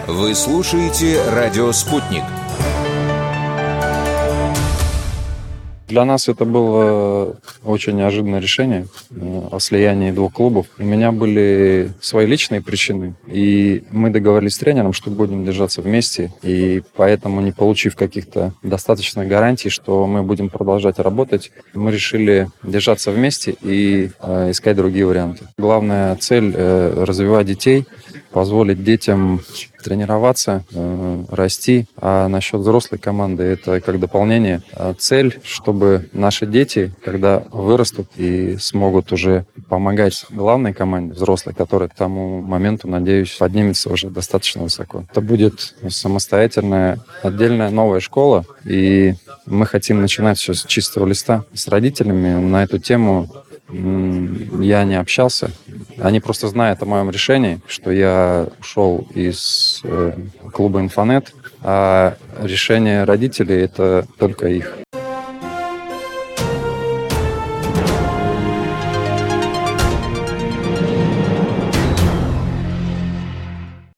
Вы слушаете «Радио Спутник». Для нас это было очень неожиданное решение о слиянии двух клубов. У меня были свои личные причины, и мы договорились с тренером, что будем держаться вместе, и поэтому, не получив каких-то достаточных гарантий, что мы будем продолжать работать, мы решили держаться вместе и искать другие варианты. Главная цель — развивать детей, позволить детям тренироваться, расти. А насчет взрослой команды — это как дополнение. Цель, чтобы наши дети, когда вырастут и смогут уже помогать главной команде, взрослой, которая к тому моменту, надеюсь, поднимется уже достаточно высоко. Это будет самостоятельная, отдельная новая школа, и мы хотим начинать все с чистого листа. С родителями на эту тему я не общался. Они просто знают о моем решении, что я ушел из клуба «Инфонет», а решение родителей — это только их.